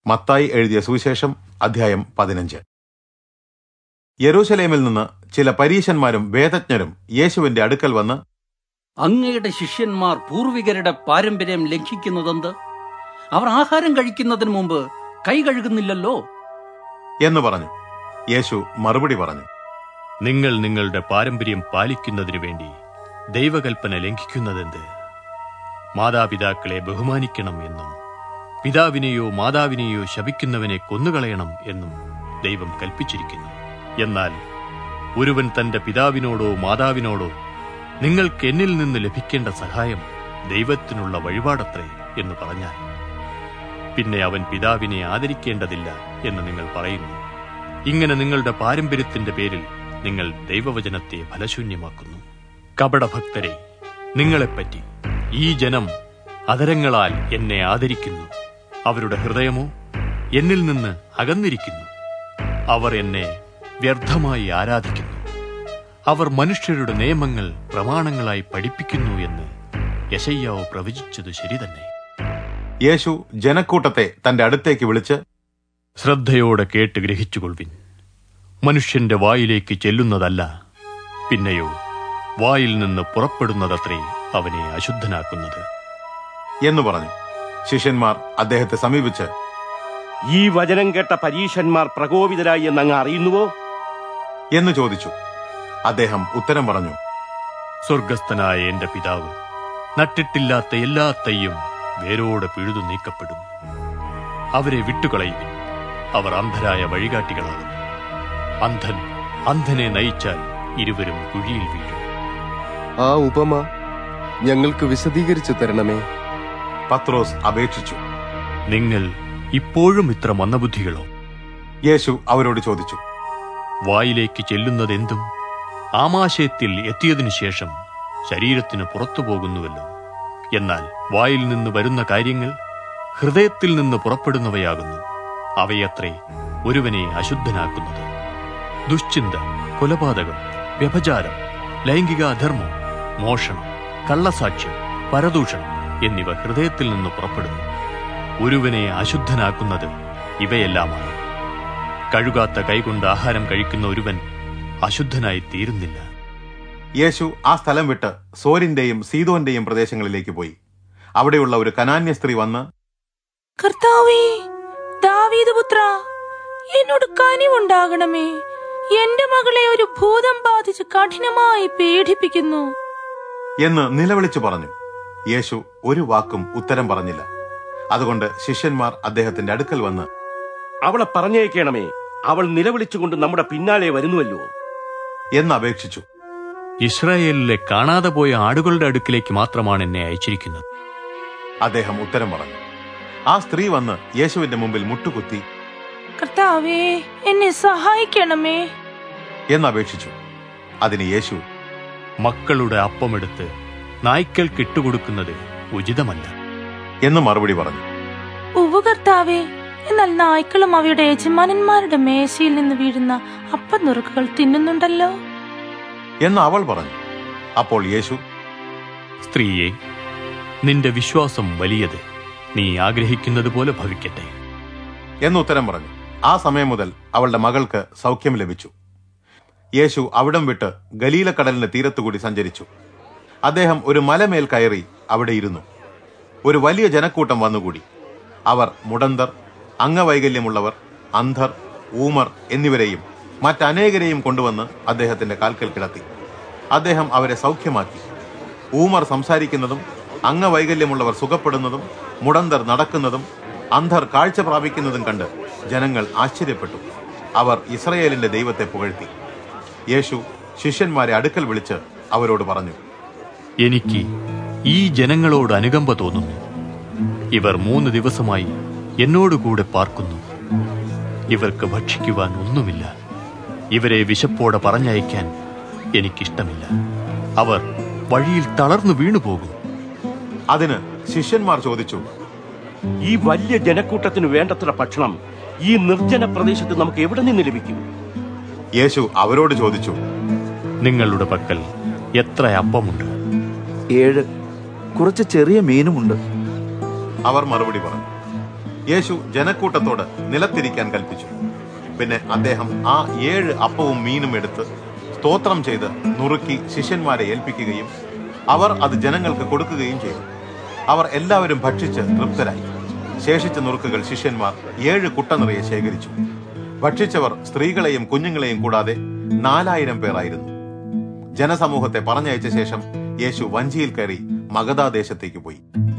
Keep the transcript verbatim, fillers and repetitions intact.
മത്തായി എഴുതിയ സുവിശേഷം അധ്യായം പതിനഞ്ച്. യെരൂശലേമിൽ നിന്ന് ചില പരീശന്മാരും വേദജ്ഞരും യേശുവിന്റെ അടുക്കൽ വന്ന്, അങ്ങയുടെ ശിഷ്യന്മാർ പൂർവികരുടെ പാരമ്പര്യം ലംഘിക്കുന്നതെന്ത്? അവർ ആഹാരം കഴിക്കുന്നതിന് മുമ്പ് കൈ കഴുകുന്നില്ലല്ലോ എന്ന് പറഞ്ഞു. യേശു മറുപടി പറഞ്ഞു, നിങ്ങൾ നിങ്ങളുടെ പാരമ്പര്യം പാലിക്കുന്നതിനു വേണ്ടി ദൈവകൽപ്പന ലംഘിക്കുന്നതെന്ത്? മാതാപിതാക്കളെ ബഹുമാനിക്കണം എന്നും പിതാവിനെയോ മാതാവിനെയോ ശപിക്കുന്നവനെ കൊന്നുകളയണം എന്നും ദൈവം കൽപ്പിച്ചിരിക്കുന്നു. എന്നാൽ ഒരുവൻ തന്റെ പിതാവിനോടോ മാതാവിനോടോ നിങ്ങൾക്ക് എന്നിൽ നിന്ന് ലഭിക്കേണ്ട സഹായം ദൈവത്തിനുള്ള വഴിപാടത്രേ എന്ന് പറഞ്ഞാൽ പിന്നെ അവൻ പിതാവിനെ ആദരിക്കേണ്ടതില്ല എന്ന് നിങ്ങൾ പറയുന്നു. ഇങ്ങനെ നിങ്ങളുടെ പാരമ്പര്യത്തിന്റെ പേരിൽ നിങ്ങൾ ദൈവവചനത്തെ ഫലശൂന്യമാക്കുന്നു. കപടഭക്തരെ, നിങ്ങളെപ്പറ്റി ഈ ജനം അധരങ്ങളാൽ എന്നെ ആദരിക്കുന്നു, അവരുടെ ഹൃദയമോ എന്നിൽ നിന്ന് അകന്നിരിക്കുന്നു. അവർ എന്നെ വ്യർത്ഥമായി ആരാധിക്കുന്നു. അവർ മനുഷ്യരുടെ നിയമങ്ങൾ പ്രമാണങ്ങളായി പഠിപ്പിക്കുന്നു എന്ന് യെശയ്യാവ് പ്രവചിച്ചത് ശരി തന്നെ. യേശു ജനക്കൂട്ടത്തെ തന്റെ അടുത്തേക്ക് വിളിച്ച്, ശ്രദ്ധയോടെ കേട്ട് ഗ്രഹിച്ചുകൊള്ളുവിൻ. മനുഷ്യന്റെ വായിലേക്ക് ചെല്ലുന്നതല്ല, പിന്നെയോ വായിൽ നിന്ന് പുറപ്പെടുന്നതത്രേ അവനെ അശുദ്ധനാക്കുന്നത് എന്ന് പറഞ്ഞു. ശിഷ്യന്മാർ അദ്ദേഹത്തെ സമീപിച്ച്, ഈ വചനം കേട്ട പരീശന്മാർ പ്രകോപിതരായി എന്നങ്ങ് അറിയുന്നുവോ എന്ന് ചോദിച്ചു. അദ്ദേഹം ഉത്തരം പറഞ്ഞു, സ്വർഗസ്ഥനായ എന്റെ പിതാവ് നട്ടിട്ടില്ലാത്ത എല്ലാ തൈയും വേരോടെ പിഴുതു നീക്കപ്പെടും. അവരെ വിട്ടുകളയുവിൻ. അവർ അന്ധരായ വഴികാട്ടികളാകും. അന്ധൻ അന്ധനെ നയിച്ചാൽ ഇരുവരും കുഴിയിൽ വീഴും. ആ ഉപമ ഞങ്ങൾക്ക് വിശദീകരിച്ചു തരണമേ. പത്രോസ് അപേക്ഷിച്ചു. നിങ്ങൾ ഇപ്പോഴും ഇത്ര മന്ദബുദ്ധികളോ? യേശു അവരോട് ചോദിച്ചു, വായിലേക്ക് ചെല്ലുന്നതെന്തും ആമാശയത്തിൽ എത്തിയതിനു ശേഷം ശരീരത്തിന് പുറത്തു പോകുന്നുവല്ലോ. എന്നാൽ വായിൽ നിന്ന് വരുന്ന കാര്യങ്ങൾ ഹൃദയത്തിൽ നിന്ന് പുറപ്പെടുന്നവയാകുന്നു. അവയത്രേ ഒരുവനെ അശുദ്ധനാക്കുന്നത്. ദുശ്ചിന്ത, കൊലപാതകം, വ്യഭിചാരം, ലൈംഗിക അധർമ്മം, മോഷണം, കള്ളസാക്ഷ്യം, പരദൂഷണം എന്നിവ ഹൃദയത്തിൽ നിന്ന് പുറപ്പെടുന്നു. ഒരുവനെ അശുദ്ധനാക്കുന്നത് ഇവയെല്ലാമാണ്. കഴുകാത്ത കൈകൊണ്ട് ആഹാരം കഴിക്കുന്ന ഒരുവൻ അശുദ്ധനായി തീരുന്നില്ല. യേശു ആ സ്ഥലം വിട്ട് സോരിന്റെയും സീദോന്റെയും പ്രദേശങ്ങളിലേക്ക് പോയി. അവിടെയുള്ള ഒരു കനാന്യ സ്ത്രീ വന്ന്, കർത്താവേ, ദാവീദ് പുത്ര, എന്നോട് കനിവുണ്ടാകണമേ. എന്റെ മകളെ ഒരു ഭൂതം ബാധിച്ച് കഠിനമായി പീഡിപ്പിക്കുന്നു എന്ന് നിലവിളിച്ചു പറഞ്ഞു. യേശു ഒരു വാക്കും ഉത്തരം പറഞ്ഞില്ല. അതുകൊണ്ട് ശിഷ്യന്മാർ അദ്ദേഹത്തിന്റെ അടുക്കൽ വന്ന്, അവളെ പറഞ്ഞേക്കണമേ, അവൾ നിലവിളിച്ചുകൊണ്ട് നമ്മുടെ പിന്നാലെ വരുന്നുവല്ലോ എന്ന് അപേക്ഷിച്ചു. ഇസ്രായേലിലെ കാണാതെ പോയ ആടുകളുടെ അടുക്കിലേക്ക് മാത്രമാണ് എന്നെ അയച്ചിരിക്കുന്നത്. അദ്ദേഹം ഉത്തരം പറഞ്ഞു. ആ സ്ത്രീ വന്ന് യേശുവിന്റെ മുമ്പിൽ മുട്ടുകുത്തി, കർത്താവേ, എന്നെ സഹായിക്കണമേ എന്നപേക്ഷിച്ചു. അതിന് യേശു, മക്കളുടെ അപ്പമെടുത്ത് നായ്ക്കൾക്ക് ഇട്ടുകൊടുക്കുന്നത് ഉചിതമല്ല എന്ന് മറുപടി പറഞ്ഞു. ഉവ്വ് കർത്താവേ, എന്നാൽ നായ്ക്കളും അവയുടെ യജമാനന്മാരുടെ മേശയിൽ നിന്ന് വീഴുന്ന അപ്പനുറുക്കുകൾ തിന്നുന്നുണ്ടല്ലോ എന്ന് അവൾ പറഞ്ഞു. അപ്പോൾ യേശു, സ്ത്രീയെ, നിന്റെ വിശ്വാസം വലിയത്, നീ ആഗ്രഹിക്കുന്നത് പോലെ ഭവിക്കട്ടെ എന്നുത്തരം പറഞ്ഞു. ആ സമയം മുതൽ അവളുടെ മകൾക്ക് സൗഖ്യം ലഭിച്ചു. യേശു അവിടം വിട്ട് ഗലീലക്കടലിന്റെ തീരത്തുകൂടി സഞ്ചരിച്ചു. അദ്ദേഹം ഒരു മലമേൽ കയറി അവിടെ ഇരുന്നു. ഒരു വലിയ ജനക്കൂട്ടം വന്നുകൂടി. അവർ മുടന്തർ, അംഗവൈകല്യമുള്ളവർ, അന്ധർ, ഊമർ എന്നിവരെയും മറ്റനേകരെയും കൊണ്ടുവന്ന് അദ്ദേഹത്തിന്റെ കാൽക്കൽ കിടത്തി. അദ്ദേഹം അവരെ സൗഖ്യമാക്കി. ഊമർ സംസാരിക്കുന്നതും അംഗവൈകല്യമുള്ളവർ സുഖപ്പെടുന്നതും മുടന്തർ നടക്കുന്നതും അന്ധർ കാഴ്ച പ്രാപിക്കുന്നതും കണ്ട് ജനങ്ങൾ ആശ്ചര്യപ്പെട്ടു. അവർ ഇസ്രായേലിന്റെ ദൈവത്തെ പുകഴ്ത്തി. യേശു ശിഷ്യന്മാരെ അടുക്കൽ വിളിച്ച് അവരോട് പറഞ്ഞു, എനിക്ക് ഈ ജനങ്ങളോട് അനുകമ്പ തോന്നുന്നു. ഇവർ മൂന്ന് ദിവസമായി എന്നോടുകൂടെ പാർക്കുന്നു. ഇവർക്ക് ഭക്ഷിക്കുവാൻ ഒന്നുമില്ല. ഇവരെ വിശപ്പോടെ പറഞ്ഞയക്കാൻ എനിക്കിഷ്ടമില്ല. അവർ വഴിയിൽ തളർന്നു വീണുപോകും. അതിന് ശിഷ്യന്മാർ ചോദിച്ചു, ഈ വലിയ ജനക്കൂട്ടത്തിന് വേണ്ടത്ര ഭക്ഷണം ഈ നിർജ്ജന പ്രദേശത്ത് നമുക്ക് എവിടെ നിന്ന് ലഭിക്കും? യേശു അവരോട് ചോദിച്ചു, നിങ്ങളുടെ പക്കൽ എത്ര അപ്പമുണ്ട്? ഏഴ്. കുറച്ച് ചെറിയ മീനുമുണ്ട്. അവർ മറുപടി പറഞ്ഞു. യേശു ജനക്കൂട്ടത്തോട് നിലത്തിരിക്കാൻ കൽപ്പിച്ചു. പിന്നെ അദ്ദേഹം ആ ഏഴ് അപ്പവും മീനും എടുത്ത് സ്തോത്രം ചെയ്ത് നുറുക്കി ശിഷ്യന്മാരെ ഏൽപ്പിക്കുകയും അവർ അത് ജനങ്ങൾക്ക് കൊടുക്കുകയും ചെയ്തു. അവർ എല്ലാവരും ഭക്ഷിച്ച് തൃപ്തരായി. ശേഷിച്ച നുറുക്കുകൾ ശിഷ്യന്മാർ ഏഴ് കുട്ട നിറയെ ശേഖരിച്ചു. ഭക്ഷിച്ചവർ സ്ത്രീകളെയും കുഞ്ഞുങ്ങളെയും കൂടാതെ നാലായിരം പേരായിരുന്നു. ജനസമൂഹത്തെ പറഞ്ഞയച്ച ശേഷം യേശു വഞ്ചിയിൽ കയറി മഗദാ ദേശത്തേക്ക് പോയി.